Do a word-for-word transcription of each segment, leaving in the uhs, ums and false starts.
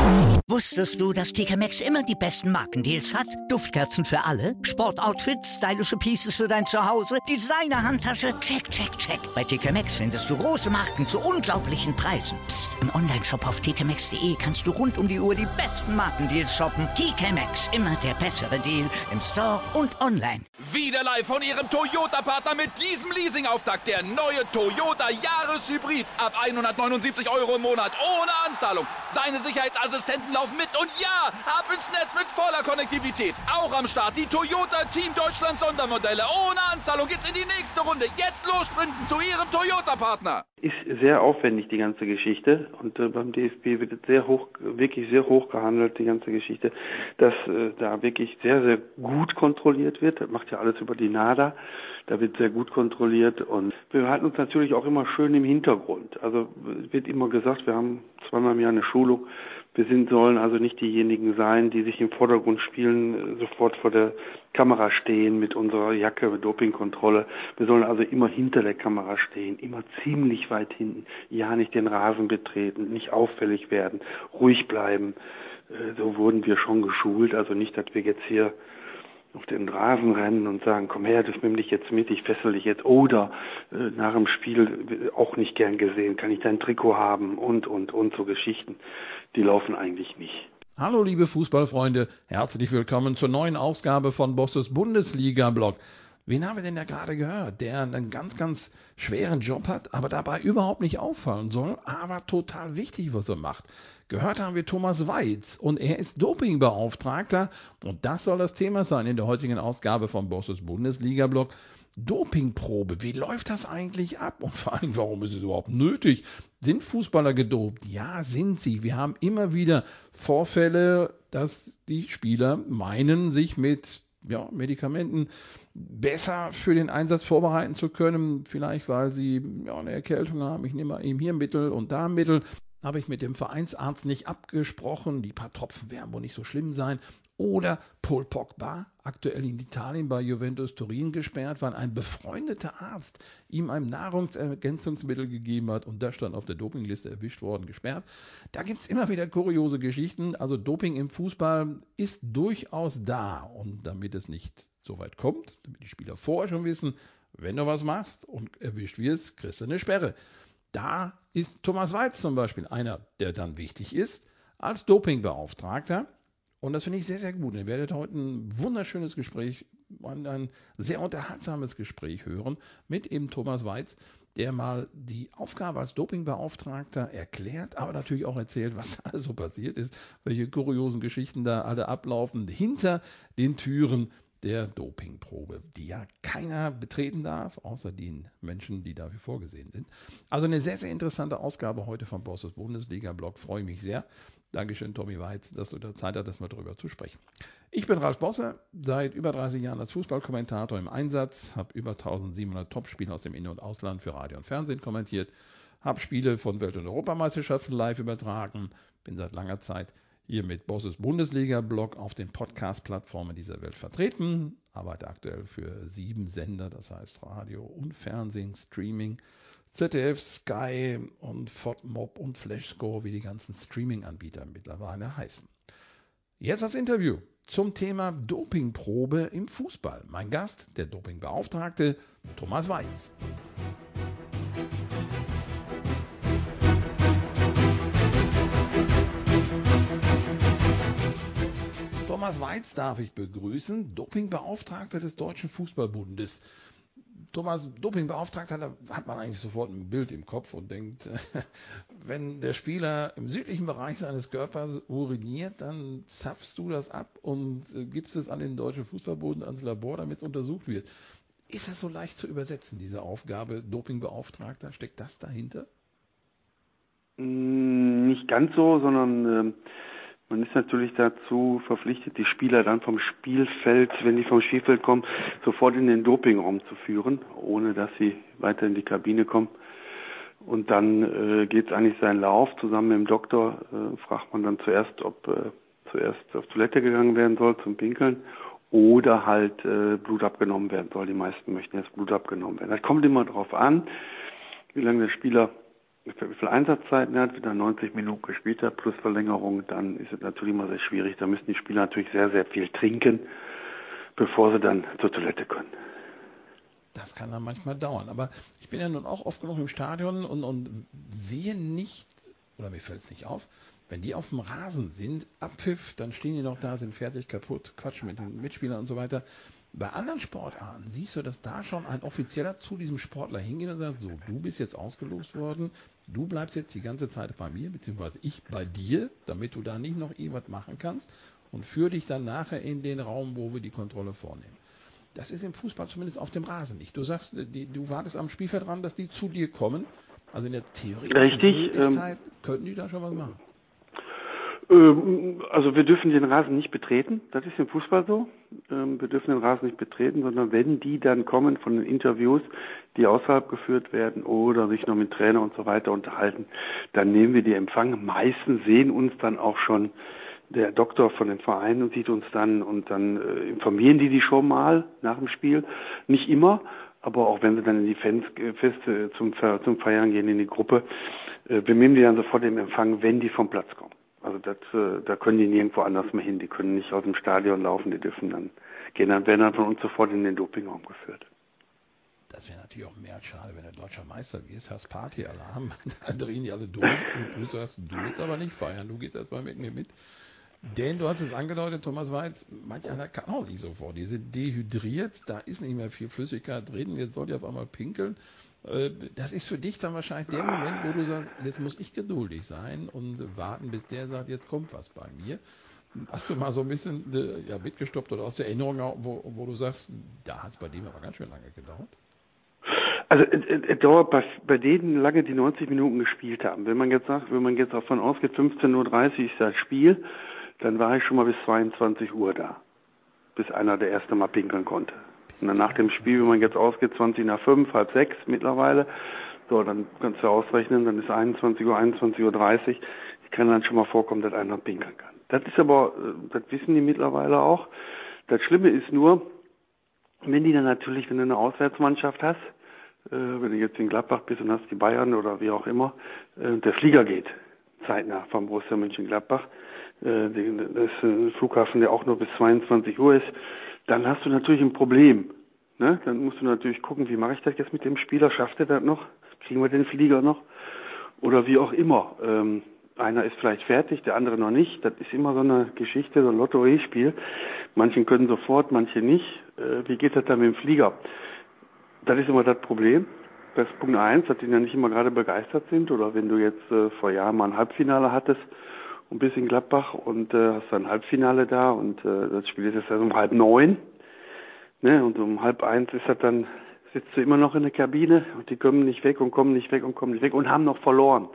Wusstest du, dass T K Maxx immer die besten Markendeals hat? Duftkerzen für alle, Sportoutfits, stylische Pieces für dein Zuhause, Designer-Handtasche, check, check, check. Bei T K Maxx findest du große Marken zu unglaublichen Preisen. Psst. Im Onlineshop auf t k maxx punkt d e kannst du rund um die Uhr die besten Markendeals shoppen. T K Maxx, immer der bessere Deal im Store und online. Wieder live von Ihrem Toyota-Partner mit diesem Leasing-Auftakt. Der neue Toyota Jahreshybrid. Ab hundertneunundsiebzig Euro im Monat. Ohne Anzahlung. Seine Sicherheitsassistenten laufen mit. Und ja, ab ins Netz mit voller Konnektivität. Auch am Start die Toyota Team Deutschland Sondermodelle. Ohne Anzahlung geht's in die nächste Runde. Jetzt los sprinten zu Ihrem Toyota-Partner. Ist sehr aufwendig, die ganze Geschichte. Und äh, beim D F B wird es sehr hoch, wirklich sehr hoch gehandelt, die ganze Geschichte, dass äh, da wirklich sehr, sehr gut kontrolliert wird. Das macht ja alles über die NADA. Da wird sehr gut kontrolliert und wir halten uns natürlich auch immer schön im Hintergrund. Also es wird immer gesagt, wir haben zweimal im Jahr eine Schulung. Wir sind, sollen also nicht diejenigen sein, die sich im Vordergrund spielen, sofort vor der Kamera stehen mit unserer Jacke, mit Dopingkontrolle. Wir sollen also immer hinter der Kamera stehen, immer ziemlich weit hinten. Ja, nicht den Rasen betreten, nicht auffällig werden, ruhig bleiben. So wurden wir schon geschult. Also nicht, dass wir jetzt hier auf den Rasen rennen und sagen, komm her, das nimm dich jetzt mit, ich fessel dich jetzt. Oder äh, nach dem Spiel auch nicht gern gesehen, kann ich dein Trikot haben und, und, und so Geschichten. Die laufen eigentlich nicht. Hallo liebe Fußballfreunde, herzlich willkommen zur neuen Ausgabe von Bosses Bundesliga-Blog. Wen haben wir denn da gerade gehört, der einen ganz, ganz schweren Job hat, aber dabei überhaupt nicht auffallen soll, aber total wichtig, was er macht. Gehört haben wir Thomas Weitz und er ist Dopingbeauftragter und das soll das Thema sein in der heutigen Ausgabe von Bosses Bundesliga-Blog. Dopingprobe, wie läuft das eigentlich ab und vor allem, warum ist es überhaupt nötig? Sind Fußballer gedopt? Ja, sind sie. Wir haben immer wieder Vorfälle, dass die Spieler meinen, sich mit ja, Medikamenten besser für den Einsatz vorbereiten zu können. Vielleicht, weil sie ja, eine Erkältung haben. Ich nehme eben hier Mittel und da Mittel. Habe ich mit dem Vereinsarzt nicht abgesprochen. Die paar Tropfen werden wohl nicht so schlimm sein. Oder Paul Pogba, aktuell in Italien bei Juventus Turin gesperrt, weil ein befreundeter Arzt ihm ein Nahrungsergänzungsmittel gegeben hat und das stand auf der Dopingliste erwischt worden, gesperrt. Da gibt es immer wieder kuriose Geschichten. Also Doping im Fußball ist durchaus da. Und damit es nicht so weit kommt, damit die Spieler vorher schon wissen, wenn du was machst und erwischt wirst, kriegst du eine Sperre. Da ist Thomas Weitz zum Beispiel einer, der dann wichtig ist als Dopingbeauftragter. Und das finde ich sehr, sehr gut. Ihr werdet heute ein wunderschönes Gespräch, ein sehr unterhaltsames Gespräch hören mit eben Thomas Weitz, der mal die Aufgabe als Dopingbeauftragter erklärt, aber natürlich auch erzählt, was alles so passiert ist, welche kuriosen Geschichten da alle ablaufen hinter den Türen der Dopingprobe, die ja keiner betreten darf, außer den Menschen, die dafür vorgesehen sind. Also eine sehr, sehr interessante Ausgabe heute vom Bosses Bundesliga-Blog. Freue mich sehr. Dankeschön, Tommy Weitz, dass du da Zeit hattest, mal drüber zu sprechen. Ich bin Ralf Bosse, seit über dreißig Jahren als Fußballkommentator im Einsatz, habe über eintausendsiebenhundert Topspiele aus dem In- und Ausland für Radio und Fernsehen kommentiert, habe Spiele von Welt- und Europameisterschaften live übertragen, bin seit langer Zeit hier mit Bosses Bundesliga-Blog auf den Podcast-Plattformen dieser Welt vertreten, arbeite aktuell für sieben Sender, das heißt Radio und Fernsehen, Streaming, Z D F, Sky und FODMOB und Flashscore, wie die ganzen Streaming-Anbieter mittlerweile heißen. Jetzt das Interview zum Thema Dopingprobe im Fußball. Mein Gast, der Dopingbeauftragte Thomas Weitz. Thomas Weitz darf ich begrüßen, Dopingbeauftragter des Deutschen Fußballbundes. Thomas, Dopingbeauftragter, da hat man eigentlich sofort ein Bild im Kopf und denkt, wenn der Spieler im südlichen Bereich seines Körpers uriniert, dann zapfst du das ab und gibst es an den Deutschen Fußballbund, ans Labor, damit es untersucht wird. Ist das so leicht zu übersetzen, diese Aufgabe, Dopingbeauftragter? Steckt das dahinter? Nicht ganz so, sondern... Äh Man ist natürlich dazu verpflichtet, die Spieler dann vom Spielfeld, wenn die vom Spielfeld kommen, sofort in den Dopingraum zu führen, ohne dass sie weiter in die Kabine kommen. Und dann äh, geht es eigentlich seinen Lauf. Zusammen mit dem Doktor äh, fragt man dann zuerst, ob äh, zuerst auf Toilette gegangen werden soll zum Pinkeln oder halt äh, Blut abgenommen werden soll. Die meisten möchten jetzt Blut abgenommen werden. Das kommt immer darauf an, wie lange der Spieler wie viel Einsatzzeiten er hat, wenn er neunzig Minuten gespielt hat, plus Verlängerung, dann ist es natürlich immer sehr schwierig. Da müssen die Spieler natürlich sehr, sehr viel trinken, bevor sie dann zur Toilette können. Das kann dann manchmal dauern. Aber ich bin ja nun auch oft genug im Stadion und, und sehe nicht, oder mir fällt es nicht auf, wenn die auf dem Rasen sind, Abpfiff, dann stehen die noch da, sind fertig, kaputt, quatschen mit den Mitspielern und so weiter. Bei anderen Sportarten siehst du, dass da schon ein Offizieller zu diesem Sportler hingeht und sagt, so, du bist jetzt ausgelost worden, du bleibst jetzt die ganze Zeit bei mir, beziehungsweise ich bei dir, damit du da nicht noch irgendwas machen kannst und führe dich dann nachher in den Raum, wo wir die Kontrolle vornehmen. Das ist im Fußball zumindest auf dem Rasen nicht. Du sagst, die, du wartest am Spielfeld dran, dass die zu dir kommen. Also in der theoretischen Richtig, Möglichkeit ähm, könnten die da schon was machen. Ähm, also wir dürfen den Rasen nicht betreten. Das ist im Fußball so. Ähm, wir dürfen den Rasen nicht betreten, sondern wenn die dann kommen von den Interviews, die außerhalb geführt werden oder sich noch mit Trainer und so weiter unterhalten, dann nehmen wir die Empfang. Meistens sehen uns dann auch schon der Doktor von dem Verein und sieht uns dann und dann äh, informieren die die schon mal nach dem Spiel. Nicht immer, aber auch wenn sie dann in die Fans, äh, Feste zum, zum Feiern gehen, in die Gruppe, äh, wir nehmen die dann sofort im Empfang, wenn die vom Platz kommen. Also das, äh, da können die nirgendwo anders mehr hin. Die können nicht aus dem Stadion laufen, die dürfen dann gehen, dann werden dann von uns sofort in den Dopingraum geführt. Das wäre natürlich auch mehr als schade, wenn du deutscher Meister wirst, hast Partyalarm, da drehen die alle durch und du sagst, du willst aber nicht feiern, du gehst erstmal mit mir mit. Denn du hast es angedeutet, Thomas Weiz, manch einer kann auch nicht sofort. Die sind dehydriert, da ist nicht mehr viel Flüssigkeit drin, jetzt soll die auf einmal pinkeln. Das ist für dich dann wahrscheinlich der Moment, wo du sagst, jetzt muss ich geduldig sein und warten, bis der sagt, jetzt kommt was bei mir. Hast du mal so ein bisschen ja, mitgestoppt oder aus der Erinnerung, wo, wo du sagst, da hat es bei dem aber ganz schön lange gedauert? Also es, es dauert bei, bei denen lange, die neunzig Minuten gespielt haben. Wenn man jetzt sagt, wenn man jetzt davon ausgeht, fünfzehn Uhr dreißig ist das Spiel, dann war ich schon mal bis zweiundzwanzig Uhr da, bis einer der erste Mal pinkeln konnte. Und dann nach dem Spiel, wenn man jetzt ausgeht, zwanzig nach fünf, halb sechs mittlerweile, so, dann kannst du ausrechnen, dann ist einundzwanzig Uhr, einundzwanzig Uhr dreißig, ich kann dann schon mal vorkommen, dass einer pinkeln kann. Das ist aber, das wissen die mittlerweile auch. Das Schlimme ist nur, wenn die dann natürlich, wenn du eine Auswärtsmannschaft hast, äh, wenn du jetzt in Gladbach bist und hast die Bayern oder wie auch immer, äh, der Flieger geht zeitnah vom Borussia Mönchengladbach, äh, das ist ein Flughafen, der auch nur bis zweiundzwanzig Uhr ist, dann hast du natürlich ein Problem. Ne? Dann musst du natürlich gucken, wie mache ich das jetzt mit dem Spieler? Schafft er das noch? Kriegen wir den Flieger noch? Oder wie auch immer. Ähm, einer ist vielleicht fertig, der andere noch nicht. Das ist immer so eine Geschichte, so ein Lotteriespiel. Manche können sofort, manche nicht. Äh, wie geht das dann mit dem Flieger? Das ist immer das Problem. Das ist Punkt eins, dass die ja nicht immer gerade begeistert sind. Oder wenn du jetzt äh, vor Jahren mal ein Halbfinale hattest und bist in Gladbach und äh, hast dann ein Halbfinale da und äh, das Spiel ist jetzt also um halb neun. Ne? Und um halb eins ist das dann, sitzt du immer noch in der Kabine und die kommen nicht weg und kommen nicht weg und kommen nicht weg und haben noch verloren.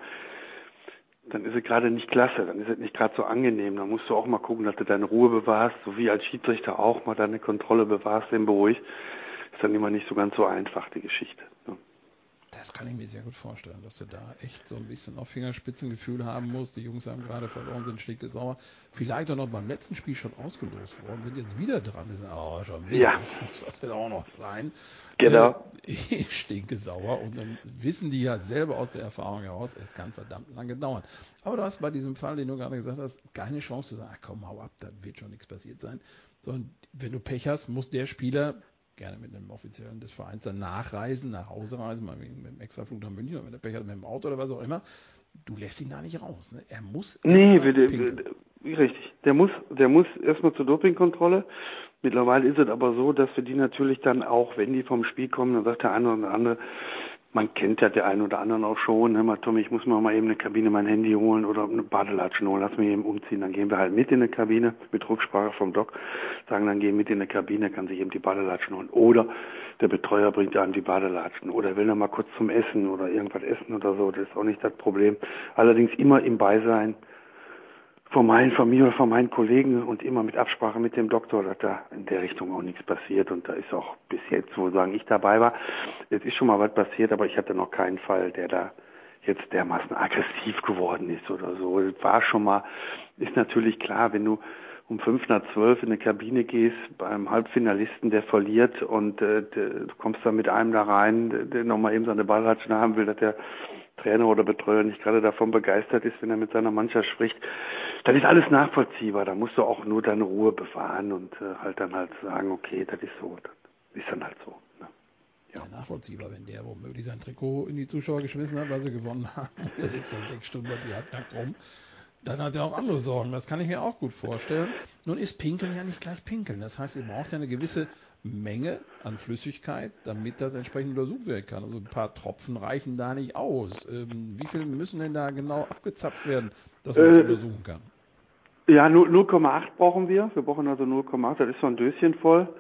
Dann ist es gerade nicht klasse, dann ist es nicht gerade so angenehm. Dann musst du auch mal gucken, dass du deine Ruhe bewahrst, so wie als Schiedsrichter auch mal deine Kontrolle bewahrst, den beruhigst. Ist dann immer nicht so ganz so einfach, die Geschichte. Ne? Das kann ich mir sehr gut vorstellen, dass du da echt so ein bisschen auf Fingerspitzengefühl haben musst. Die Jungs haben gerade verloren, sind stinkesauer. Vielleicht auch noch beim letzten Spiel schon ausgelost worden, sind jetzt wieder dran. Die sagen, oh, schon wieder, ja. Muss das denn auch noch sein? Genau. Äh, ich stinke sauer und dann wissen die ja selber aus der Erfahrung heraus, es kann verdammt lange dauern. Aber du hast bei diesem Fall, den du gerade gesagt hast, keine Chance zu sagen, ach komm, hau ab, da wird schon nichts passiert sein. Sondern wenn du Pech hast, muss der Spieler gerne mit einem Offiziellen des Vereins dann nachreisen, nach Hause reisen, mal mit einem Extraflug nach München oder mit der Pech hat mit dem Auto oder was auch immer. Du lässt ihn da nicht raus. Ne? Er muss Nee, wir, richtig. Der muss, der muss erstmal zur Dopingkontrolle. Mittlerweile ist es aber so, dass wir die natürlich dann auch, wenn die vom Spiel kommen, dann sagt der eine oder andere, man kennt ja der einen oder anderen auch schon, ne, mal Tommy, ich muss mir mal eben eine Kabine mein Handy holen oder eine Badelatschen holen, lass mich eben umziehen, dann gehen wir halt mit in eine Kabine, mit Rücksprache vom Doc, sagen dann, geh mit in eine Kabine, kann sich eben die Badelatschen holen. Oder der Betreuer bringt einem die Badelatschen oder will dann mal kurz zum Essen oder irgendwas essen oder so, das ist auch nicht das Problem. Allerdings immer im Beisein von meinen Familie oder von meinen Kollegen und immer mit Absprache mit dem Doktor, dass da in der Richtung auch nichts passiert. Und da ist auch bis jetzt, wo sagen ich dabei war, es ist schon mal was passiert, aber ich hatte noch keinen Fall, der da jetzt dermaßen aggressiv geworden ist oder so. Das war schon mal, ist natürlich klar, wenn du um fünf nach zwölf in eine Kabine gehst, beim Halbfinalisten, der verliert und äh, der, du kommst dann mit einem da rein, der, der nochmal eben seine Ballratschen haben will, dass der Trainer oder Betreuer nicht gerade davon begeistert ist, wenn er mit seiner Mannschaft spricht, dann ist alles nachvollziehbar. Da musst du auch nur deine Ruhe bewahren und äh, halt dann halt sagen, okay, das ist so, das ist dann halt so. Ne? Ja. Ja, nachvollziehbar, wenn der womöglich sein Trikot in die Zuschauer geschmissen hat, weil sie gewonnen haben. Der sitzt dann sechs Stunden die halbnackt rum. Dann hat er auch andere Sorgen. Das kann ich mir auch gut vorstellen. Nun ist Pinkeln ja nicht gleich Pinkeln. Das heißt, ihr braucht ja eine gewisse Menge an Flüssigkeit, damit das entsprechend untersucht werden kann. Also ein paar Tropfen reichen da nicht aus. Ähm, wie viel müssen denn da genau abgezapft werden, dass man das äh, untersuchen kann? Ja, null Komma acht brauchen wir. Wir brauchen also null Komma acht. Das ist so ein Döschen voll.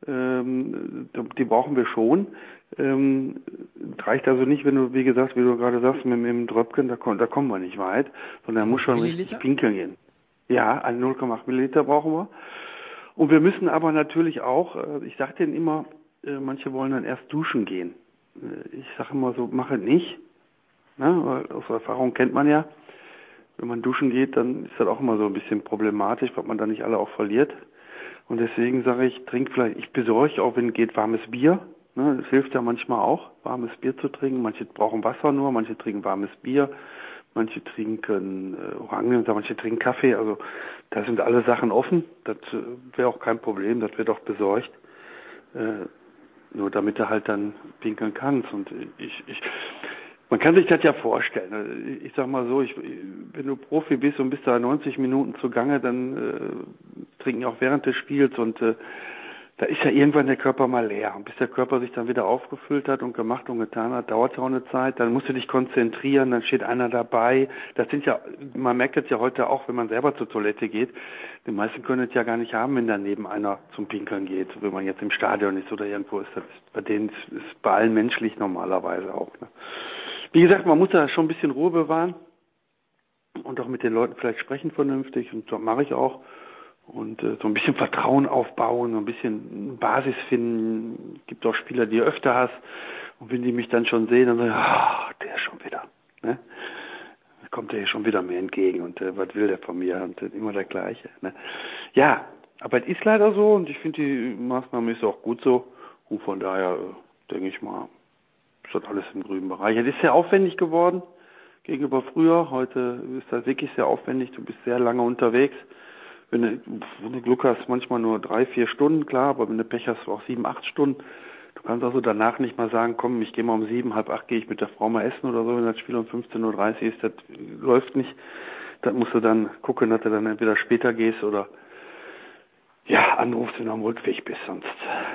Ähm, die brauchen wir schon. Ähm, reicht also nicht, wenn du, wie gesagt, wie du gerade sagst, mit, mit dem Dröpken, da, da kommen wir nicht weit, sondern er muss schon Milliliter? richtig pinkeln gehen. Ja, an null Komma acht Milliliter brauchen wir. Und wir müssen aber natürlich auch, ich sage denen immer, manche wollen dann erst duschen gehen. Ich sage immer so, mach es nicht. Ne? Weil aus Erfahrung kennt man ja, wenn man duschen geht, dann ist das auch immer so ein bisschen problematisch, weil man dann nicht alle auch verliert. Und deswegen sage ich, trink vielleicht, ich besorge auch, wenn geht, warmes Bier. Ne? Das hilft ja manchmal auch, warmes Bier zu trinken. Manche brauchen Wasser nur, manche trinken warmes Bier. Manche trinken äh, Orangen, manche trinken Kaffee. Also da sind alle Sachen offen. Das äh, wäre auch kein Problem. Das wird auch besorgt. Äh, nur damit du halt dann pinkeln kannst. Und ich, ich, man kann sich das ja vorstellen. Ich sag mal so, ich, wenn du Profi bist und bist da neunzig Minuten zugange, dann äh, trinken auch während des Spiels und äh, da ist ja irgendwann der Körper mal leer. Und bis der Körper sich dann wieder aufgefüllt hat und gemacht und getan hat, dauert ja auch eine Zeit. Dann musst du dich konzentrieren, dann steht einer dabei. Das sind ja, man merkt es ja heute auch, wenn man selber zur Toilette geht. Die meisten können es ja gar nicht haben, wenn daneben einer zum Pinkeln geht, wenn man jetzt im Stadion ist oder irgendwo ist. Das ist bei denen ist, ist bei allen menschlich normalerweise auch. Ne? Wie gesagt, man muss da schon ein bisschen Ruhe bewahren und auch mit den Leuten vielleicht sprechen vernünftig. Und das mache ich auch. Und äh, so ein bisschen Vertrauen aufbauen, so ein bisschen Basis finden. Es gibt auch Spieler, die du öfter hast. Und wenn die mich dann schon sehen, dann sagen, ah, der ist schon wieder. Ne? Da kommt der hier schon wieder mir entgegen. Und äh, was will der von mir? Und äh, immer der Gleiche. Ne? Ja, aber es ist leider so. Und ich finde, die Maßnahme ist auch gut so. Und von daher äh, denke ich mal, ist das alles im grünen Bereich. Es ist sehr aufwendig geworden gegenüber früher. Heute ist das wirklich sehr aufwendig. Du bist sehr lange unterwegs. Wenn du, wenn du Glück hast, manchmal nur drei, vier Stunden, klar, aber wenn du Pech hast, auch sieben, acht Stunden. Du kannst also danach nicht mal sagen, komm, ich gehe mal um sieben, halb acht gehe ich mit der Frau mal essen oder so, wenn das Spiel um fünfzehn Uhr dreißig ist, das läuft nicht. Dann musst du dann gucken, dass du dann entweder später gehst oder ja, anrufst, wenn du am Rückweg bist, sonst,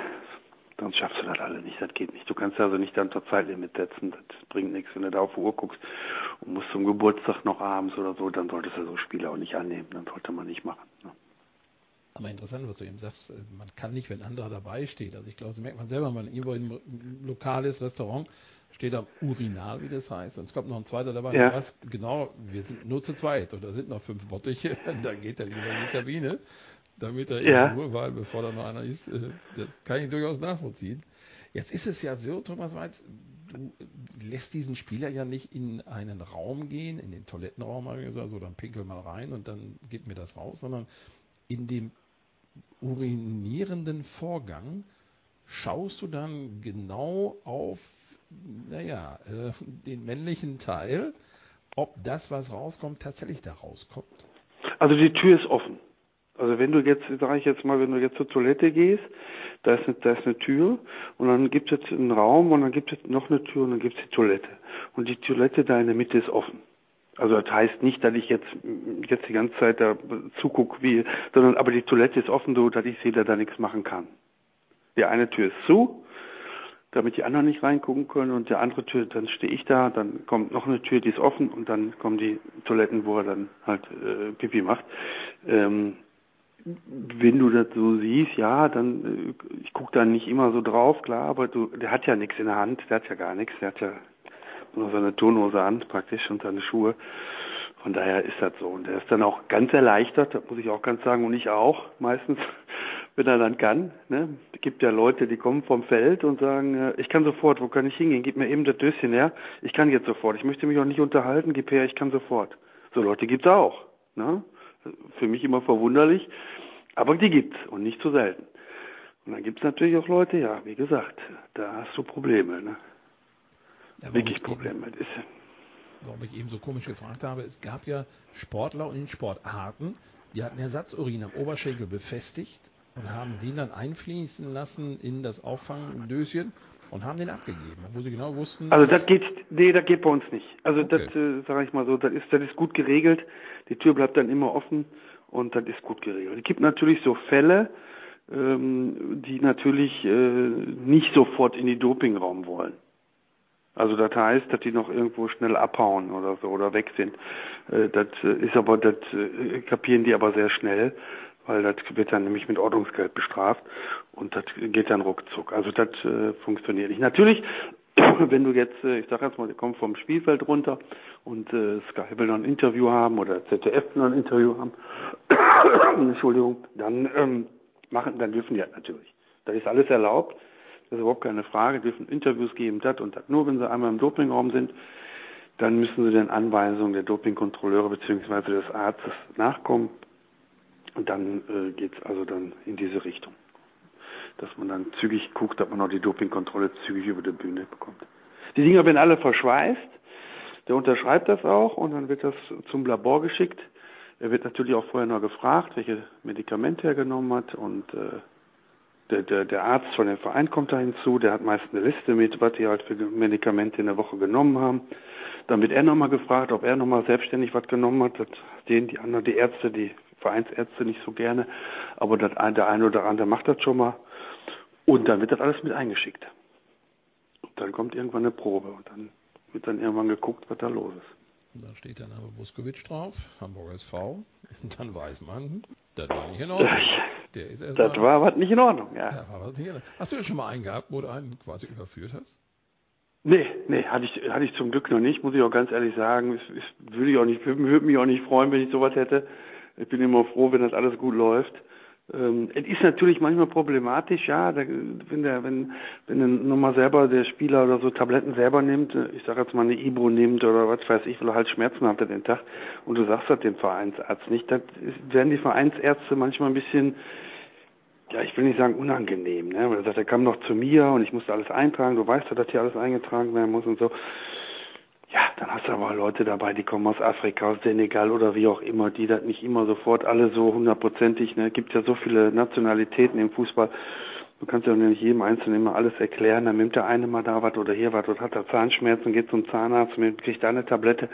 sonst schaffst du das alle nicht, das geht nicht. Du kannst also nicht dann zur Zeitlimit setzen, das bringt nichts, wenn du da auf die Uhr guckst und musst zum Geburtstag noch abends oder so, dann solltest du so Spiele auch nicht annehmen, dann sollte man nicht machen. Ne? Aber interessant, was du eben sagst, man kann nicht, wenn anderer dabei steht. Also ich glaube, das merkt man selber, wenn man irgendwo im lokales Restaurant steht am Urinal, wie das heißt, und es kommt noch ein zweiter dabei, ja. Du weißt, genau, wir sind nur zu zweit und da sind noch fünf Bottiche, da geht er lieber in die Kabine, damit er ja. in Ruhe, weil bevor da noch einer ist, das kann ich durchaus nachvollziehen. Jetzt ist es ja so, Thomas Weiz, du lässt diesen Spieler ja nicht in einen Raum gehen, in den Toilettenraum, habe ich gesagt, so dann pinkel mal rein und dann gib mir das raus, sondern in dem urinierenden Vorgang schaust du dann genau auf, naja, äh, den männlichen Teil, ob das, was rauskommt, tatsächlich da rauskommt. Also die Tür ist offen. Also wenn du jetzt, sage ich jetzt mal, wenn du jetzt zur Toilette gehst, da ist, eine, da ist eine Tür und dann gibt es einen Raum und dann gibt es noch eine Tür und dann gibt es die Toilette. Und die Toilette da in der Mitte ist offen. Also das heißt nicht, dass ich jetzt jetzt die ganze Zeit da zugucke, wie, sondern aber die Toilette ist offen, so dass ich sehe, dass da nichts machen kann. Die eine Tür ist zu, damit die anderen nicht reingucken können und die andere Tür, dann stehe ich da, dann kommt noch eine Tür, die ist offen und dann kommen die Toiletten, wo er dann halt äh, Pipi macht. Ähm, wenn du das so siehst, ja, dann, äh, ich gucke da nicht immer so drauf, klar, aber du, der hat ja nichts in der Hand, der hat ja gar nichts, der hat ja nur seine Turnhose an, praktisch, und seine Schuhe. Von daher ist das so. Und der ist dann auch ganz erleichtert, das muss ich auch ganz sagen, und ich auch, meistens, wenn er dann kann. Ne? Es gibt ja Leute, die kommen vom Feld und sagen, ich kann sofort, wo kann ich hingehen? Gib mir eben das Döschen her, ich kann jetzt sofort. Ich möchte mich auch nicht unterhalten, gib her, ich kann sofort. So Leute gibt's auch. Ne? Für mich immer verwunderlich, aber die gibt's und nicht zu selten. Und dann gibt's natürlich auch Leute, ja, wie gesagt, da hast du Probleme, ne? Ja, wirklich Probleme. Das ist, warum ich eben so komisch gefragt habe, es gab ja Sportler und in Sportarten, die hatten Ersatzurin am Oberschenkel befestigt und haben den dann einfließen lassen in das Auffangdöschen und haben den abgegeben, obwohl sie genau wussten... Also das geht, nee, das geht bei uns nicht. Also Okay. das, äh, sage ich mal so, das ist, das ist gut geregelt. Die Tür bleibt dann immer offen und das ist gut geregelt. Es gibt natürlich so Fälle, ähm, die natürlich äh, nicht sofort in die Dopingraum wollen. Also das heißt, dass die noch irgendwo schnell abhauen oder so oder weg sind. Äh, das ist aber, das äh, kapieren die aber sehr schnell, weil das wird dann nämlich mit Ordnungsgeld bestraft und das geht dann ruckzuck. Also das äh, funktioniert nicht. Natürlich, wenn du jetzt, äh, ich sag jetzt mal, die kommen vom Spielfeld runter und äh, Sky will noch ein Interview haben oder Z D F noch ein Interview haben, Entschuldigung, dann ähm, machen, dann dürfen die das natürlich. Das ist alles erlaubt, das ist überhaupt keine Frage, dürfen Interviews geben, das und das. Nur wenn sie einmal im Dopingraum sind, dann müssen sie den Anweisungen der Dopingkontrolleure bzw. des Arztes nachkommen. Und dann äh, geht's also dann in diese Richtung, dass man dann zügig guckt, dass man auch die Dopingkontrolle zügig über die Bühne bekommt. Die Dinger werden alle verschweißt, der unterschreibt das auch und dann wird das zum Labor geschickt. Er wird natürlich auch vorher noch gefragt, welche Medikamente er genommen hat und äh, der, der, der Arzt von dem Verein kommt da hinzu, der hat meist eine Liste mit, was die halt für Medikamente in der Woche genommen haben. Dann wird er nochmal gefragt, ob er nochmal selbstständig was genommen hat. Das sehen die anderen, die Ärzte, die Vereinsärzte nicht so gerne, aber das, der eine oder andere macht das schon mal und dann wird das alles mit eingeschickt. Und dann kommt irgendwann eine Probe und dann wird dann irgendwann geguckt, was da los ist. Und da steht der Name Vuskovic drauf, Hamburger S V, und dann weiß man, das war nicht in Ordnung. Der ist erst das mal, war was nicht in Ordnung, ja. ja war was nicht in Ordnung. Hast du denn schon mal einen gehabt, wo du einen quasi überführt hast? Nee, nee, hatte ich, hatte ich zum Glück noch nicht, muss ich auch ganz ehrlich sagen. Ich, ich würde ich auch nicht, würde mich auch nicht freuen, wenn ich sowas hätte. Ich bin immer froh, wenn das alles gut läuft. Ähm, es ist natürlich manchmal problematisch, ja, da, wenn der, wenn, wenn dann nochmal selber der Spieler oder so Tabletten selber nimmt, ich sag jetzt mal eine Ibo nimmt oder was weiß ich, weil er halt Schmerzen hat den Tag und du sagst das dem Vereinsarzt nicht, dann werden die Vereinsärzte manchmal ein bisschen, ja, ich will nicht sagen unangenehm, ne, weil er sagt, er kam noch zu mir und ich musste alles eintragen, du weißt ja, dass hier alles eingetragen werden muss und so. Ja, dann hast du aber Leute dabei, die kommen aus Afrika, aus Senegal oder wie auch immer, die das nicht immer sofort alle so hundertprozentig, ne, gibt ja so viele Nationalitäten im Fußball, du kannst ja nicht jedem Einzelnen immer alles erklären, dann nimmt der eine mal da was oder hier was oder hat er Zahnschmerzen, geht zum Zahnarzt und kriegt da eine Tablette.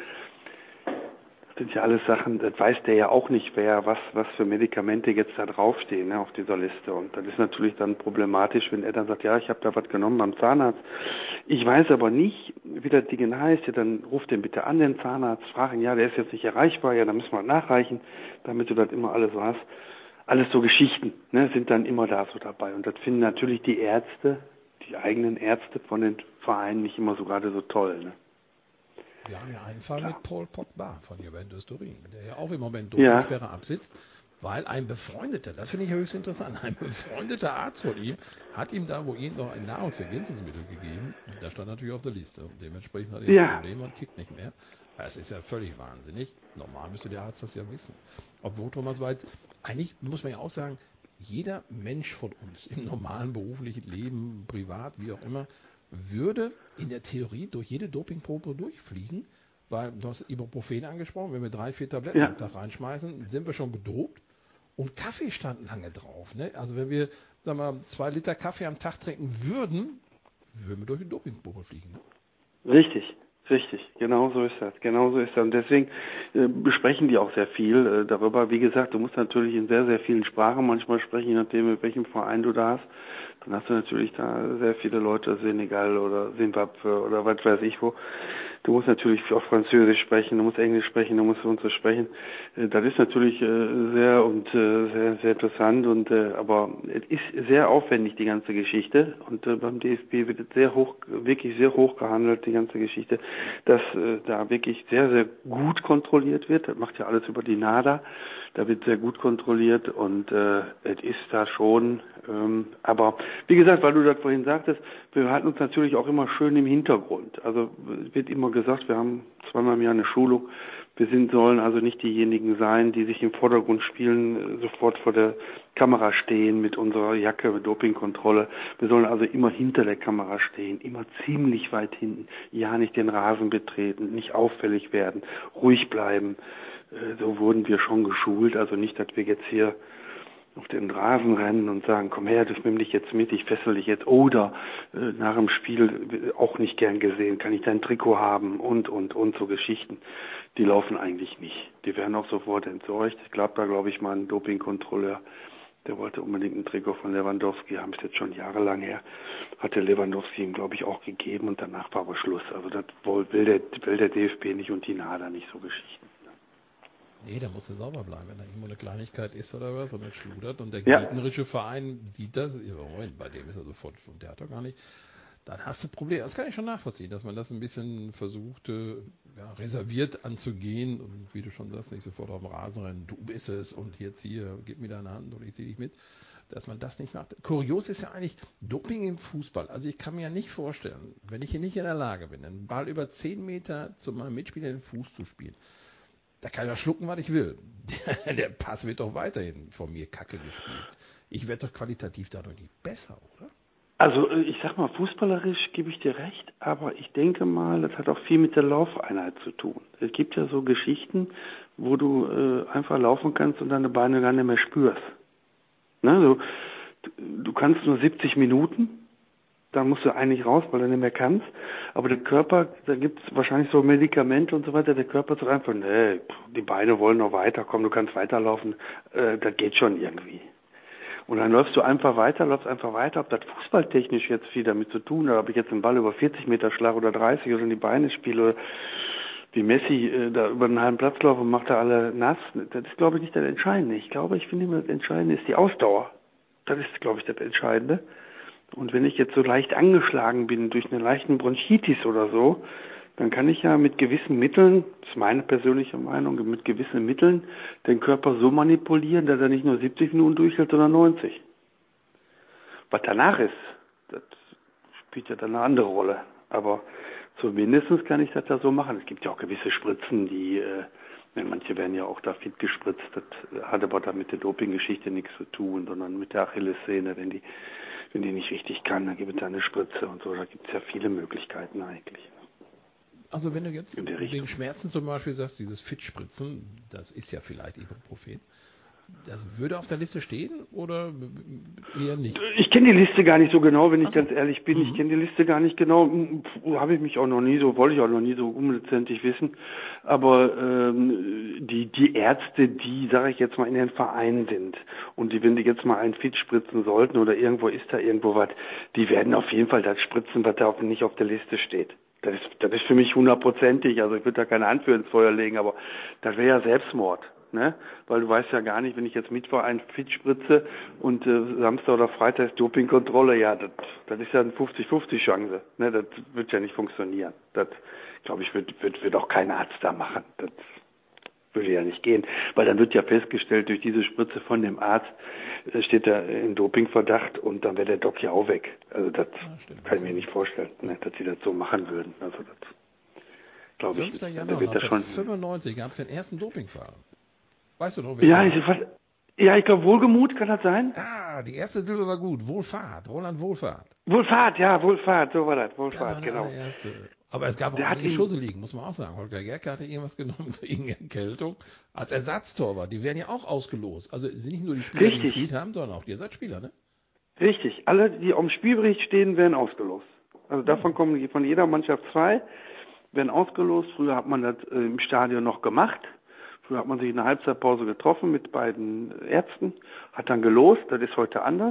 Das sind ja alles Sachen, das weiß der ja auch nicht, wer, was, was für Medikamente jetzt da draufstehen, ne, auf dieser Liste. Und das ist natürlich dann problematisch, wenn er dann sagt, ja, ich habe da was genommen beim Zahnarzt. Ich weiß aber nicht, wie das Ding heißt. Ja, dann ruft den bitte an, den Zahnarzt, frag ihn, ja, der ist jetzt nicht erreichbar, ja, dann müssen wir nachreichen, damit du das immer alles so hast. Alles so Geschichten, ne, sind dann immer da so dabei. Und das finden natürlich die Ärzte, die eigenen Ärzte von den Vereinen nicht immer so gerade so toll, ne. Wir haben ja einen Fall mit Paul Pogba von Juventus Turin, der ja auch im Moment Dopingsperre ja. absitzt, weil ein befreundeter, das finde ich ja höchst interessant, ein befreundeter Arzt von ihm hat ihm da wohl noch ein Nahrungsergänzungsmittel gegeben. Und da stand natürlich auf der Liste. Und dementsprechend hat er jetzt ja. ein Problem und kickt nicht mehr. Das ist ja völlig wahnsinnig. Normal müsste der Arzt das ja wissen. Obwohl, Thomas Weiz, eigentlich muss man ja auch sagen, jeder Mensch von uns im normalen beruflichen Leben, privat, wie auch immer, würde in der Theorie durch jede Dopingprobe durchfliegen, weil du hast Ibuprofen angesprochen, wenn wir drei, vier Tabletten ja. am Tag reinschmeißen, sind wir schon bedopt. Und Kaffee stand lange drauf. Ne? Also wenn wir, sagen wir, zwei Liter Kaffee am Tag trinken würden, würden wir durch eine Dopingprobe fliegen. Ne? Richtig, richtig. Genau so ist das. Genau so ist das. Und deswegen äh, besprechen die auch sehr viel äh, darüber. Wie gesagt, du musst natürlich in sehr, sehr vielen Sprachen manchmal sprechen, je nachdem, mit welchem Verein du da hast. Dann hast du natürlich da sehr viele Leute aus Senegal oder Zimbabwe oder was weiß ich wo. Du musst natürlich auch Französisch sprechen, du musst Englisch sprechen, du musst uns sprechen. Das ist natürlich sehr und sehr, sehr interessant und aber es ist sehr aufwendig, die ganze Geschichte. Und beim D F B wird es sehr hoch, wirklich sehr hoch gehandelt, die ganze Geschichte, dass da wirklich sehr, sehr gut kontrolliert wird. Das macht ja alles über die NADA. Da wird sehr gut kontrolliert und äh, es ist da schon, ähm, aber wie gesagt, weil du das vorhin sagtest, wir halten uns natürlich auch immer schön im Hintergrund. Also es wird immer gesagt, wir haben zweimal im Jahr eine Schulung, wir sind, sollen also nicht diejenigen sein, die sich im Vordergrund spielen, sofort vor der Kamera stehen mit unserer Jacke, mit Dopingkontrolle. Wir sollen also immer hinter der Kamera stehen, immer ziemlich weit hinten, ja nicht den Rasen betreten, nicht auffällig werden, ruhig bleiben. So wurden wir schon geschult, also nicht, dass wir jetzt hier auf den Rasen rennen und sagen, komm her, das nimm dich jetzt mit, ich fessel dich jetzt. Oder äh, nach dem Spiel auch nicht gern gesehen, kann ich dein Trikot haben und, und, und, so Geschichten. Die laufen eigentlich nicht. Die werden auch sofort entsorgt. Ich glaube, da glaube ich mal ein Dopingkontrolleur, der wollte unbedingt ein Trikot von Lewandowski, haben es jetzt schon jahrelang her, hat der Lewandowski ihm, glaube ich, auch gegeben und danach war aber Schluss. Also das will der, will der D F B nicht und die NADA nicht, so Geschichten. Nee, da muss er sauber bleiben, wenn da irgendwo eine Kleinigkeit ist oder was und dann schludert und der ja. gegnerische Verein sieht das, Moment, bei dem ist er sofort, der hat doch gar nicht, dann hast du Probleme. Das kann ich schon nachvollziehen, dass man das ein bisschen versucht, ja, reserviert anzugehen und wie du schon sagst, nicht sofort auf dem Rasen rennen, du bist es und jetzt hier, gib mir deine Hand und ich zieh dich mit, dass man das nicht macht. Kurios ist ja eigentlich Doping im Fußball. Also ich kann mir ja nicht vorstellen, wenn ich hier nicht in der Lage bin, einen Ball über zehn Meter zu meinem Mitspieler in den Fuß zu spielen, da kann ich ja schlucken, was ich will. Der, der Pass wird doch weiterhin von mir kacke gespielt. Ich werde doch qualitativ dadurch nicht besser, oder? Also ich sag mal, fußballerisch gebe ich dir recht, aber ich denke mal, das hat auch viel mit der Laufeinheit zu tun. Es gibt ja so Geschichten, wo du äh, einfach laufen kannst und deine Beine gar nicht mehr spürst. Ne, so, du kannst nur siebzig Minuten, dann musst du eigentlich raus, weil du nicht mehr kannst. Aber der Körper, da gibt es wahrscheinlich so Medikamente und so weiter, der Körper sagt einfach, nee, die Beine wollen noch weiter, komm, du kannst weiterlaufen, äh, das geht schon irgendwie. Und dann läufst du einfach weiter, läufst einfach weiter, ob das fußballtechnisch jetzt viel damit zu tun hat, ob ich jetzt einen Ball über vierzig Meter schlage oder dreißig oder in die Beine spiele, oder wie Messi äh, da über den halben Platz laufe und macht da alle nass, das ist, glaube ich, nicht das Entscheidende. Ich glaube, ich finde immer, das Entscheidende ist die Ausdauer. Das ist, glaube ich, das Entscheidende. Und wenn ich jetzt so leicht angeschlagen bin durch eine leichten Bronchitis oder so, dann kann ich ja mit gewissen Mitteln, das ist meine persönliche Meinung, mit gewissen Mitteln den Körper so manipulieren, dass er nicht nur siebzig Minuten durchhält, sondern neunzig. Was danach ist, das spielt ja dann eine andere Rolle. Aber zumindest kann ich das ja so machen. Es gibt ja auch gewisse Spritzen, die, äh, manche werden ja auch da fit gespritzt, das hat aber da mit der Dopinggeschichte nichts zu tun, sondern mit der Achillessehne, wenn die Wenn die nicht richtig kann, dann gibt es da eine Spritze und so. Da gibt es ja viele Möglichkeiten eigentlich. Also wenn du jetzt wegen Schmerzen zum Beispiel sagst, dieses Fit-Spritzen, das ist ja vielleicht Ibuprofen, das würde auf der Liste stehen oder eher nicht? Ich kenne die Liste gar nicht so genau, wenn ich so. ganz ehrlich bin. Mhm. Ich kenne die Liste gar nicht genau. Habe ich mich auch noch nie so, wollte ich auch noch nie so unletztendlich wissen. Aber ähm, die die Ärzte, die, sage ich jetzt mal, in den Vereinen sind und die, wenn die jetzt mal einen Fit spritzen sollten oder irgendwo ist da irgendwo was, die werden auf jeden Fall das spritzen, was da auf, nicht auf der Liste steht. Das ist, das ist für mich hundertprozentig. Also ich würde da keine Hand für ins Feuer legen, aber das wäre ja Selbstmord. Ne? Weil du weißt ja gar nicht, wenn ich jetzt Mittwoch einen Fit spritze und äh, Samstag oder Freitag ist Dopingkontrolle, ja, das, das ist ja eine fünfzig fünfzig Chance. Ne? Das wird ja nicht funktionieren. Das, glaube ich, wird, wird, wird auch kein Arzt da machen. Das würde ja nicht gehen. Weil dann wird ja festgestellt, durch diese Spritze von dem Arzt äh, steht da in Dopingverdacht und dann wäre der Doc ja auch weg. Also das ja, kann ich mir nicht vorstellen, ne? Dass sie das so machen würden. Also das glaube ich. fünfter Januar neunzehnhundertfünfundneunzig gab es den ersten Dopingfall. Weißt du noch, wer ja, ich, ja, ich glaube, Wohlgemut, kann das sein? Ah, die erste Silbe war gut. Wohlfahrt, Roland Wohlfahrt. Wohlfahrt, ja, Wohlfahrt, so war das. Wohlfahrt, das genau. Allererste. Aber es gab auch einige Schusseligen, muss man auch sagen. Holger Gerke hatte irgendwas genommen wegen Erkältung. Als Ersatztorwart, die werden ja auch ausgelost. Also sind nicht nur die Spieler, Richtig. die gespielt haben, sondern auch die Ersatzspieler, ne? Richtig. Alle, die auf dem Spielbericht stehen, werden ausgelost. Also davon kommen von jeder Mannschaft zwei, werden ausgelost. Früher hat man das äh, im Stadion noch gemacht. Früher hat man sich in der Halbzeitpause getroffen mit beiden Ärzten, hat dann gelost. Das ist heute anders.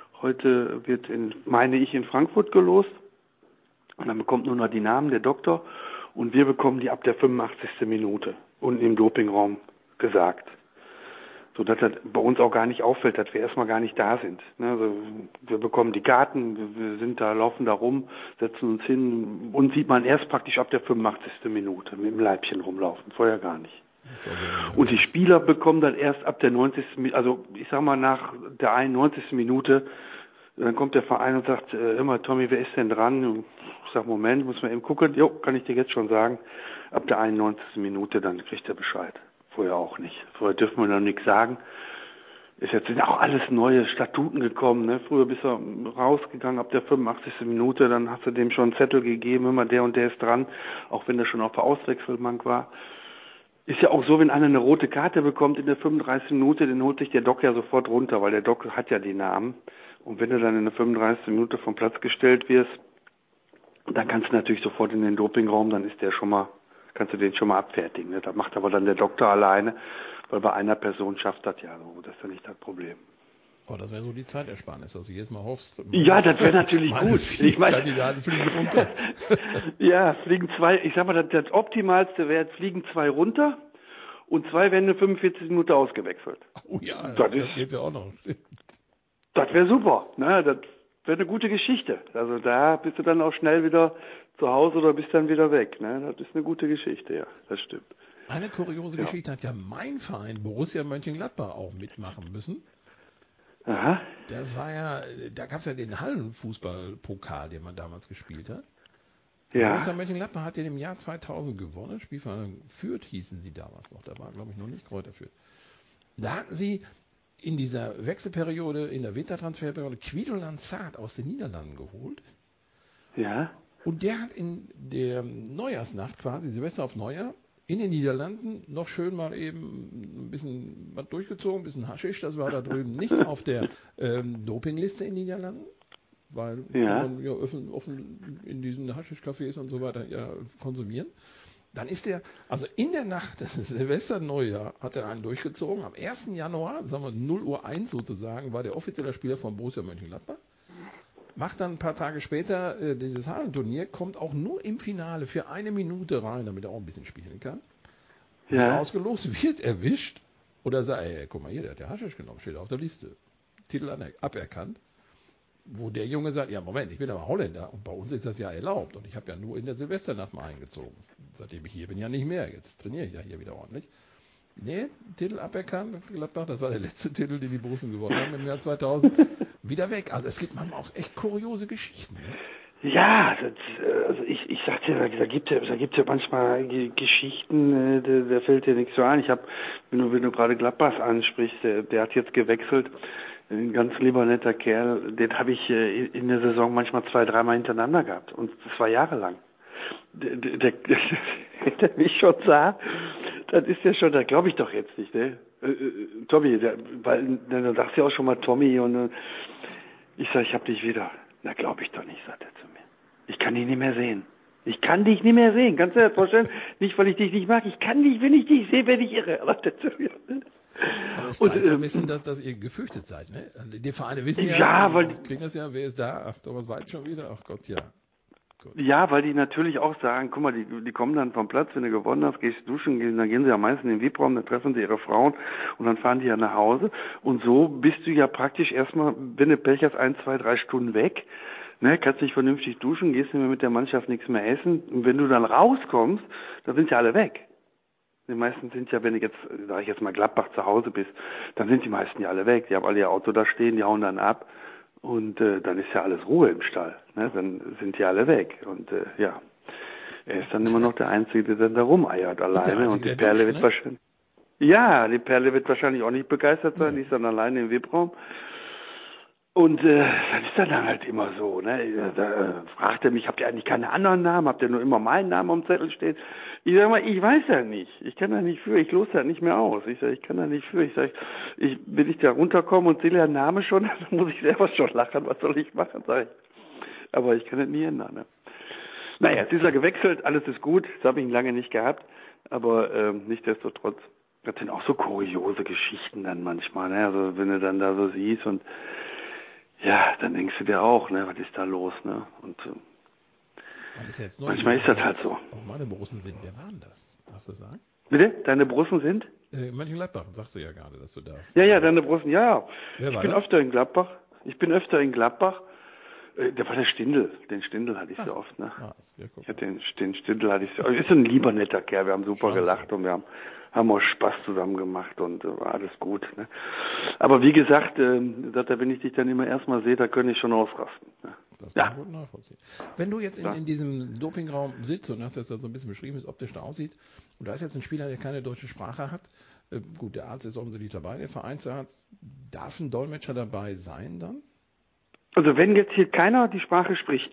Heute wird, in, meine ich, in Frankfurt gelost. Und dann bekommt nur noch die Namen der Doktor. Und wir bekommen die ab der fünfundachtzigsten Minute unten im Dopingraum gesagt. So dass das bei uns auch gar nicht auffällt, dass wir erstmal gar nicht da sind. Also wir bekommen die Karten, wir sind da, laufen da rum, setzen uns hin. Uns sieht man erst praktisch ab der fünfundachtzigsten Minute mit dem Leibchen rumlaufen. Vorher gar nicht. Und die Spieler bekommen dann erst ab der neunzigsten also ich sag mal nach der einundneunzigsten Minute, dann kommt der Verein und sagt, äh, immer Tommy, wer ist denn dran? Ich sag, Moment, muss man eben gucken. Jo, kann ich dir jetzt schon sagen, ab der einundneunzigsten Minute, dann kriegt er Bescheid. Vorher auch nicht. Vorher dürfen wir noch nichts sagen. Ist jetzt sind auch alles neue Statuten gekommen. Ne? Früher bist du rausgegangen ab der fünfundachtzigsten Minute, dann hast du dem schon einen Zettel gegeben, immer der und der ist dran, auch wenn der schon auf der Auswechselbank war. Ist ja auch so, wenn einer eine rote Karte bekommt in der fünfunddreißigsten Minute, dann holt sich der Doc ja sofort runter, weil der Doc hat ja die Namen. Und wenn du dann in der fünfunddreißigsten Minute vom Platz gestellt wirst, dann kannst du natürlich sofort in den Dopingraum, dann ist der schon mal, kannst du den schon mal abfertigen. Ne? Das macht aber dann der Doktor alleine, weil bei einer Person schafft das ja so. Das ist ja nicht das Problem. Oh, das wäre so die Zeitersparnis, dass du jedes Mal hoffst. Ja, das wäre natürlich meine gut. Vier Ich meine, Kandidaten fliegen runter. Ja, fliegen zwei, ich sag mal, das, das Optimalste wäre, fliegen zwei runter und zwei werden in der fünfundvierzigsten Minute ausgewechselt. Oh ja, das, das ist, geht ja auch noch. Das wäre super, ne? Das wäre eine gute Geschichte. Also da bist du dann auch schnell wieder zu Hause oder bist dann wieder weg. Ne? Das ist eine gute Geschichte, ja, das stimmt. Eine kuriose ja. Geschichte hat ja mein Verein Borussia Mönchengladbach auch mitmachen müssen. Aha. Das war ja, da gab es ja den Hallenfußballpokal, den man damals gespielt hat. Ja. Borussia Mönchengladbach hat ja im Jahr zweitausend gewonnen. Spielverein Fürth hießen sie damals noch. Da war, glaube ich, noch nicht Kräuter Fürth. Da hatten sie in dieser Wechselperiode, in der Wintertransferperiode, Quido Lanzard aus den Niederlanden geholt. Ja. Und der hat in der Neujahrsnacht quasi, Silvester auf Neujahr, in den Niederlanden noch schön mal eben ein bisschen was durchgezogen, ein bisschen Haschisch. Das war da drüben nicht auf der ähm, Dopingliste in den Niederlanden, weil ja. kann man ja offen, offen in diesen Haschisch-Cafés und so weiter ja konsumieren. Dann ist er, also in der Nacht des Silvester-Neujahr hat er einen durchgezogen. Am ersten Januar, sagen wir null Uhr eins sozusagen, war der offizielle Spieler von Borussia Mönchengladbach. Macht dann ein paar Tage später äh, dieses Hallenturnier, kommt auch nur im Finale für eine Minute rein, damit er auch ein bisschen spielen kann. Ja. Wird ausgelost, wird erwischt oder sagt, ey, guck mal hier, der hat ja Haschisch genommen, steht auf der Liste. Titel aberkannt. Wo der Junge sagt, ja Moment, ich bin aber Holländer und bei uns ist das ja erlaubt und ich habe ja nur in der Silvesternacht mal eingezogen. Seitdem ich hier bin, ja nicht mehr. Jetzt trainiere ich ja hier wieder ordentlich. Nee, Titel aberkannt, Gladbach, das war der letzte Titel, den die Borussen gewonnen haben im Jahr zweitausend. Wieder weg. Also es gibt manchmal auch echt kuriose Geschichten. Ne? Ja, das, also ich, ich sag dir, da gibt ja, da gibt ja manchmal Geschichten, da, da fällt dir nichts so ein. Ich habe, wenn du, wenn du gerade Gladbach ansprichst, der, der hat jetzt gewechselt. Ein ganz lieber, netter Kerl, den habe ich in der Saison manchmal zwei, dreimal hintereinander gehabt. Und zwei Jahre lang. Der, der, der, der mich schon sah, das ist ja schon, da glaube ich doch jetzt nicht, ne? Äh, äh, Tommy, der, weil, dann sagst du ja auch schon mal Tommy und äh, ich sage, ich hab dich wieder. Na, glaube ich doch nicht, sagt er zu mir. Ich kann dich nicht mehr sehen. Ich kann dich nicht mehr sehen. Kannst du dir das vorstellen? Nicht, weil ich dich nicht mag. Ich kann dich, wenn ich dich sehe, werde ich irre. sagt er zu mir. Aber es zeigt so ein bisschen, dass, dass ihr gefürchtet seid, ne? Die Vereine wissen ja, ja weil, kriegen das ja, wer ist da? Ach, Thomas Weiß schon wieder? Ach Gott, ja. Gut. Ja, weil die natürlich auch sagen, guck mal, die, die kommen dann vom Platz, wenn du gewonnen hast, gehst duschen, gehen, dann gehen sie ja meistens in den V I P-Raum, dann treffen sie ihre Frauen und dann fahren die ja nach Hause. Und so bist du ja praktisch erstmal, wenn du Pech hast, ein, zwei, drei Stunden weg. Ne, kannst nicht vernünftig duschen, gehst nicht mehr mit der Mannschaft nichts mehr essen. Und wenn du dann rauskommst, dann sind ja alle weg. Die meisten sind ja, wenn du jetzt, sag ich jetzt mal, Gladbach zu Hause bist, dann sind die meisten ja alle weg. Die haben alle ihr Auto da stehen, die hauen dann ab. Und äh, dann ist ja alles Ruhe im Stall. Ne? Dann sind die alle weg. Und äh, ja, er ist dann immer noch der Einzige, der dann da rumeiert alleine. Und, Einzige, und die Perle durch, wird ne? wahrscheinlich. Ja, die Perle wird wahrscheinlich auch nicht begeistert sein. Ja. Die ist dann alleine im V I P-Raum. Und äh, das ist dann halt immer so. Ne? Da äh, fragt er mich, habt ihr eigentlich keine anderen Namen? Habt ihr nur immer meinen Namen am Zettel stehen? Ich sag mal, ich weiß ja nicht. Ich kann da nicht für. Ich los da nicht mehr aus. Ich sag, ich kann da nicht für. Ich sag, ich, will ich da runterkommen und sehe der Name schon, dann muss ich selber schon lachen. Was soll ich machen, sag ich. Aber ich kann das nie ändern. Ne? Naja, jetzt ist er gewechselt. Alles ist gut. Das habe ich ihn lange nicht gehabt. Aber ähm, nichtsdestotrotz. Das sind auch so kuriose Geschichten dann manchmal. Ne? Also wenn du dann da so siehst und ja, dann denkst du dir auch, ne, was ist da los, ne? Und äh, ist jetzt manchmal ist das halt so. Auch meine Borussen sind, wer waren das? Darfst du sagen? Bitte? Deine Borussen sind? Äh, Mönchengladbach, sagst du ja gerade, dass du da. Ja, ja, deine Borussen, ja. Wer ich war bin das? öfter in Gladbach. Ich bin öfter in Gladbach. Äh, der war der Stindl. Den Stindl hatte ich ah. so oft, ne? Ah, ja, ich hatte den, den Stindl hatte ich so. Ist ein lieber netter Kerl. Wir haben super Chance. gelacht und wir haben, haben auch Spaß zusammen gemacht und äh, war alles gut, ne? Aber wie gesagt, äh, sagt er, wenn ich dich dann immer erstmal sehe, da könnte ich schon ausrasten. Ne? Das kann ja. ich gut nachvollziehen. Wenn du jetzt in, in diesem Dopingraum sitzt und hast jetzt so ein bisschen beschrieben, wie es optisch da aussieht, und da ist jetzt ein Spieler, der keine deutsche Sprache hat, äh, gut, der Arzt ist offensichtlich dabei, der Vereinsarzt, darf ein Dolmetscher dabei sein dann? Also wenn jetzt hier keiner die Sprache spricht,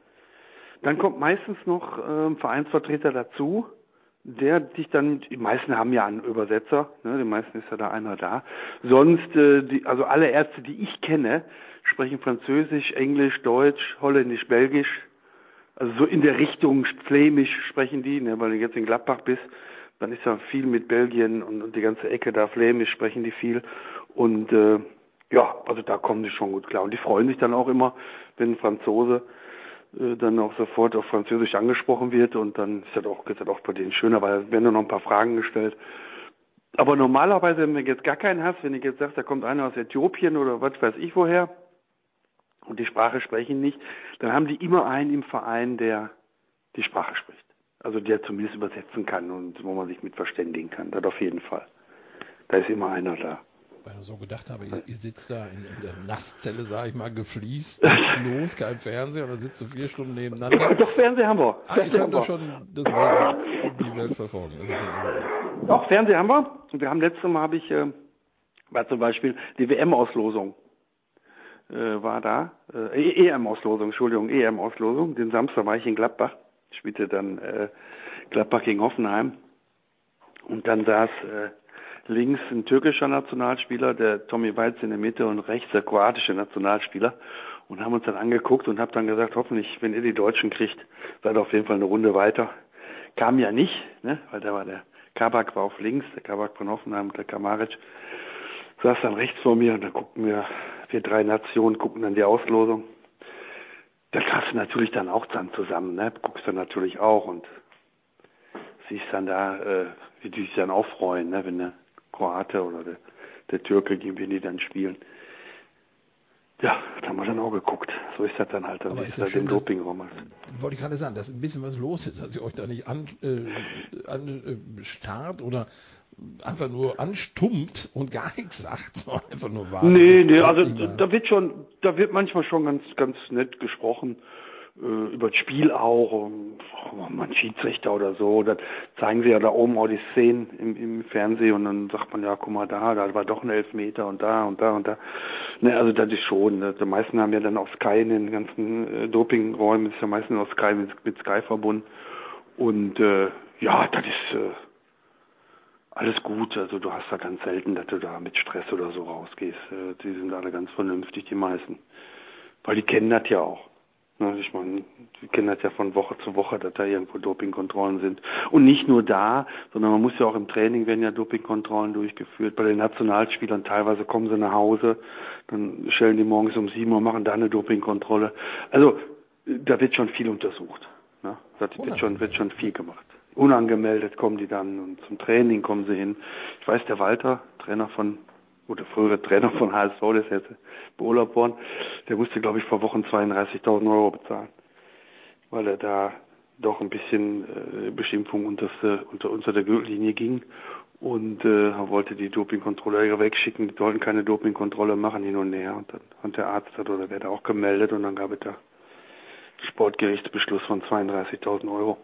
dann kommt meistens noch äh, ein Vereinsvertreter dazu, der dich dann, die meisten haben ja einen Übersetzer, ne, die meisten ist ja da einer da. Sonst, äh, die, also alle Ärzte, die ich kenne, sprechen Französisch, Englisch, Deutsch, Holländisch, Belgisch. Also so in der Richtung Flämisch sprechen die, ne, weil du jetzt in Gladbach bist, dann ist ja viel mit Belgien und, und die ganze Ecke da Flämisch sprechen die viel. Und äh, ja, also da kommen die schon gut klar. Und die freuen sich dann auch immer, wenn ein Franzose äh, dann auch sofort auf Französisch angesprochen wird. Und dann ist das auch, ist das auch bei denen schöner, weil es werden noch ein paar Fragen gestellt. Aber normalerweise, wenn du jetzt gar keinen hast, wenn ich jetzt sage, da kommt einer aus Äthiopien oder was weiß ich woher und die Sprache sprechen nicht, dann haben die immer einen im Verein, der die Sprache spricht. Also der zumindest übersetzen kann und wo man sich mit verständigen kann. Das auf jeden Fall. Da ist immer einer da. Weil ich so gedacht habe, ihr, ihr sitzt da in, in der Nasszelle, sag ich mal, gefliest, nichts los, kein Fernseher und dann sitzt du vier Stunden nebeneinander. Doch, Fernseher haben wir. Ah, ihr könnt doch schon das Welt, die Welt verfolgen. Also Doch, Fernseher haben wir. Und wir haben letztes Mal, habe ich, äh, war zum Beispiel die W M-Auslosung. Äh, war da. Äh, E M-Auslosung, Entschuldigung, E M-Auslosung. Den Samstag war ich in Gladbach. Spielte dann äh, Gladbach gegen Hoffenheim. Und dann saß äh, links ein türkischer Nationalspieler, der Tommy Weiz in der Mitte und rechts der kroatische Nationalspieler. Und haben uns dann angeguckt und hab dann gesagt, hoffentlich, wenn ihr die Deutschen kriegt, seid auf jeden Fall eine Runde weiter. Kam ja nicht, ne? Weil da war der Kabak war auf links, der Kabak von Hoffenheim, der Kamaric saß dann rechts vor mir und dann guckten wir, wir drei Nationen gucken dann die Auslosung. Da kannst du natürlich dann auch dann zusammen, ne? Guckst dann natürlich auch und siehst dann da, äh, wie die sich dann auch freuen, ne? Wenn der Kroate oder der, der Türke, gegen wen die dann spielen. Ja, da haben wir dann auch geguckt. So ist das dann halt, dann ist das im Dopingraum. Wollte ich gerade sagen, dass ein bisschen was los ist, dass ihr euch da nicht an, äh, an äh, starrt oder einfach nur anstummt und gar nichts sagt, sondern einfach nur wartet. Nee, nee, also da wird schon, da wird manchmal schon ganz, ganz nett gesprochen, äh, über das Spiel auch, und, oh, man Schiedsrichter oder so, da zeigen sie ja da oben auch die Szenen im, im Fernsehen und dann sagt man, ja, guck mal da, da war doch ein Elfmeter und da und da und da. Ne, also das ist schon, ne, die meisten haben ja dann auf Sky in den ganzen äh, Dopingräumen, ist ja meistens auf Sky mit, mit Sky verbunden und äh, ja, das ist äh, alles gut, also du hast da ganz selten, dass du da mit Stress oder so rausgehst. Die sind alle ganz vernünftig, die meisten. Weil die kennen das ja auch. Ich meine, die kennen das ja von Woche zu Woche, dass da irgendwo Dopingkontrollen sind. Und nicht nur da, sondern man muss ja auch im Training, werden ja Dopingkontrollen durchgeführt. Bei den Nationalspielern teilweise kommen sie nach Hause, dann stellen die morgens um sieben Uhr, machen da eine Dopingkontrolle. Also da wird schon viel untersucht. Ne? Da wird schon, wird schon viel gemacht. Unangemeldet kommen die dann und zum Training kommen sie hin. Ich weiß, der Walter, Trainer von, oder frühere Trainer von H S V, der ist jetzt beurlaubt worden, der musste, glaube ich, vor Wochen zweiunddreißigtausend Euro bezahlen, weil er da doch ein bisschen äh, Beschimpfung unter, unter, unter der Gürtellinie ging und äh, er wollte die Dopingkontrolleure wegschicken, die sollten keine Dopingkontrolle machen hin und her und dann hat der Arzt hat oder wer da auch gemeldet und dann gab es da Sportgerichtsbeschluss von zweiunddreißigtausend Euro.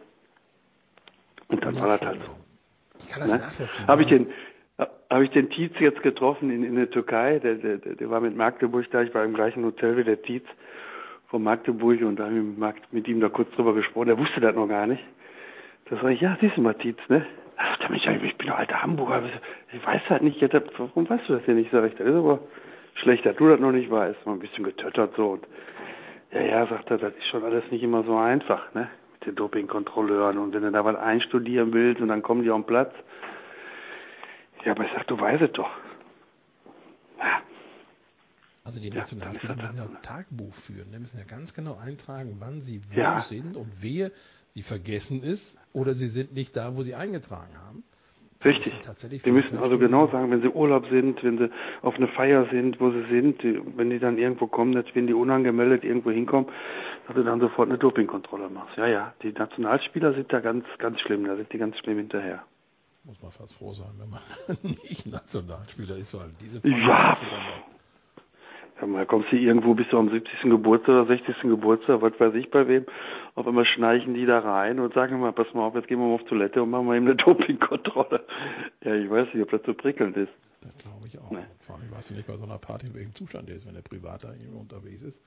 Und dann war das halt so. Ich kann das ne? nachvollziehen. Habe ich den, habe ich den Tietz jetzt getroffen in, in der Türkei. Der, der, der war mit Magdeburg da. Ich war im gleichen Hotel wie der Tietz von Magdeburg und da habe ich mit ihm da kurz drüber gesprochen. Der wusste das noch gar nicht. Da sag ich, ja, siehst du mal, Tietz, ne? Ach, der Mensch, ich bin doch alter Hamburger. Ich weiß halt nicht. Hab, warum weißt du das denn nicht? Sag ich, das ist aber schlecht, dass du das noch nicht weißt. Mal ein bisschen getöttert so. Und ja, ja, sagt er, das ist schon alles nicht immer so einfach, ne? Den Dopingkontrolleuren und wenn du da was einstudieren willst und dann kommen die auf den Platz. Ja, aber ich sag, du weißt es doch. Ja. Also die Nationalspieler ja, müssen ja ein Tagebuch führen. Die müssen ja ganz genau eintragen, wann sie wo ja. sind und wer sie vergessen ist oder sie sind nicht da, wo sie eingetragen haben. Richtig. Tatsächlich Sie müssen also genau sagen, wenn sie Urlaub sind, wenn sie auf eine Feier sind, wo sie sind, die, wenn die dann irgendwo kommen, dass wenn die unangemeldet irgendwo hinkommen, dass du dann sofort eine Dopingkontrolle machst. Ja, ja, die Nationalspieler sind da ganz, ganz schlimm, da sind die ganz schlimm hinterher. Muss man fast froh sein, wenn man nicht Nationalspieler ist, weil diese Ja. Ja, mal kommst du irgendwo, bist du am siebzigsten Geburtstag oder sechzigsten Geburtstag, was weiß ich bei wem, auf einmal schleichen die da rein und sagen mal, pass mal auf, jetzt gehen wir mal auf Toilette und machen mal eben eine Dopingkontrolle. Ja, ich weiß nicht, ob das so prickelnd ist. Das glaube ich auch. Nee. Vor allem weißt du nicht bei so einer Party, in welchem Zustand der ist, wenn der Privat da irgendwo unterwegs ist.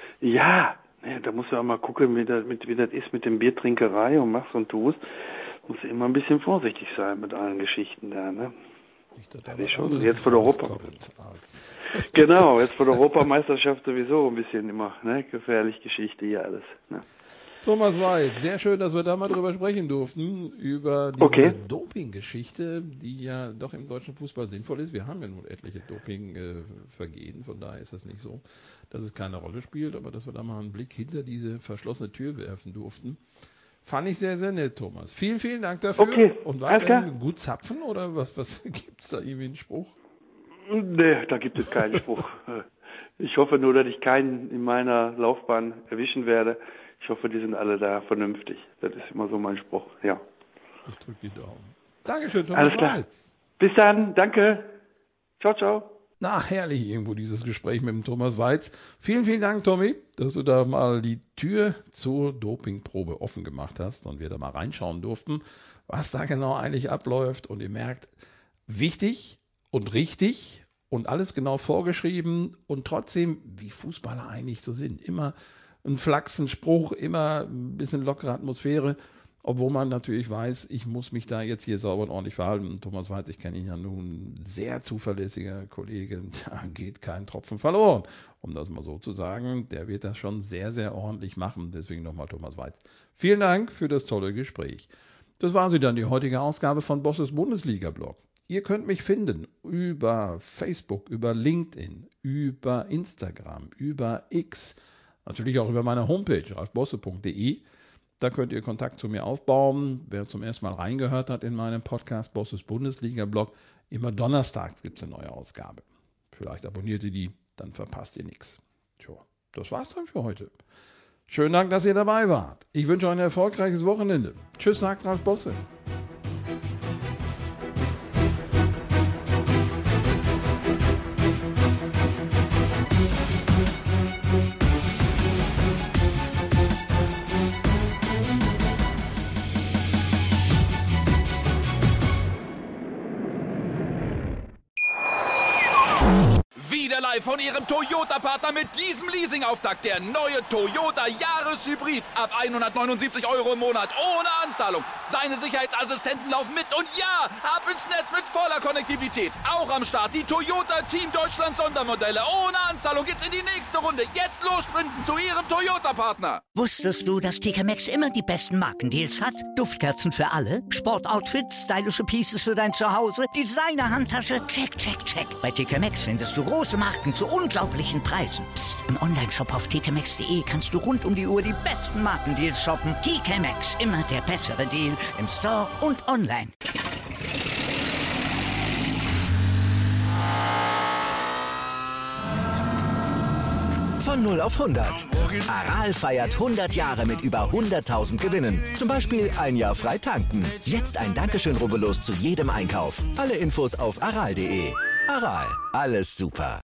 Ja, ja, da musst du auch mal gucken, wie das, mit, wie das ist mit dem Biertrinkerei und machst und tust. Musst du immer ein bisschen vorsichtig sein mit allen Geschichten da, ne? Nicht, dass da Das ist was schon, anderes jetzt vor der Europa. rauskommt als- Genau, jetzt vor der Europameisterschaft sowieso ein bisschen immer, ne? Gefährlich Geschichte hier alles, ne? Thomas Weitz, sehr schön, dass wir da mal drüber sprechen durften, über diese Okay. Doping-Geschichte, die ja doch im deutschen Fußball sinnvoll ist. Wir haben ja nun etliche Doping-Vergehen, von daher ist das nicht so, dass es keine Rolle spielt, aber dass wir da mal einen Blick hinter diese verschlossene Tür werfen durften. Fand ich sehr, sehr nett, Thomas. Vielen, vielen Dank dafür. Okay, Und alles weiterhin klar. gut zapfen oder was, was gibt's da irgendwie einen Spruch? Nee, da gibt es keinen Spruch. Ich hoffe nur, dass ich keinen in meiner Laufbahn erwischen werde. Ich hoffe, die sind alle da vernünftig. Das ist immer so mein Spruch, ja. Ich drücke die Daumen. Dankeschön, Thomas Alles klar. Weitz. Bis dann, danke. Ciao, ciao. Na, herrlich irgendwo dieses Gespräch mit dem Thomas Weitz. Vielen, vielen Dank, Tommy, dass du da mal die Tür zur Dopingprobe offen gemacht hast und wir da mal reinschauen durften, was da genau eigentlich abläuft. Und ihr merkt, wichtig und richtig und alles genau vorgeschrieben und trotzdem, wie Fußballer eigentlich so sind. Immer ein Flachsen Spruch, immer ein bisschen lockere Atmosphäre. Obwohl man natürlich weiß, ich muss mich da jetzt hier sauber und ordentlich verhalten. Und Thomas Weitz, ich kenne ihn ja nun, sehr zuverlässiger Kollege, da geht kein Tropfen verloren. Um das mal so zu sagen, der wird das schon sehr, sehr ordentlich machen. Deswegen nochmal Thomas Weitz. Vielen Dank für das tolle Gespräch. Das war sie dann, die heutige Ausgabe von Bosses Bundesliga-Blog. Ihr könnt mich finden über Facebook, über LinkedIn, über Instagram, über X, natürlich auch über meine Homepage, ralfbosse punkt de. Da könnt ihr Kontakt zu mir aufbauen. Wer zum ersten Mal reingehört hat in meinem Podcast Bosses Bundesliga-Blog, immer donnerstags gibt es eine neue Ausgabe. Vielleicht abonniert ihr die, dann verpasst ihr nichts. Tja, das war's dann für heute. Schönen Dank, dass ihr dabei wart. Ich wünsche euch ein erfolgreiches Wochenende. Tschüss, sagt Ralf Bosse. Wieder live von Ihrem Toyota-Partner mit diesem Leasing-Auftakt. Der neue Toyota Jahreshybrid. Ab hundertneunundsiebzig Euro im Monat. Ohne Anzahlung. Seine Sicherheitsassistenten laufen mit. Und ja, ab ins Netz mit voller Konnektivität. Auch am Start die Toyota Team Deutschland Sondermodelle. Ohne Anzahlung geht's in die nächste Runde. Jetzt los sprinten zu Ihrem Toyota-Partner. Wusstest du, dass T K Maxx immer die besten Markendeals hat? Duftkerzen für alle, Sportoutfits, stylische Pieces für dein Zuhause, Designer-Handtasche, check, check, check. Bei T K Maxx findest du große Marken zu unglaublichen Preisen. Psst. Im Onlineshop auf t k maxx punkt de kannst du rund um die Uhr die besten Markendeals shoppen. T K Maxx, immer der bessere Deal im Store und online. Von null auf hundert. Aral feiert hundert Jahre mit über hunderttausend Gewinnen. Zum Beispiel ein Jahr frei tanken. Jetzt ein Dankeschön, rubbellos zu jedem Einkauf. Alle Infos auf aral punkt de. Aral, alles super.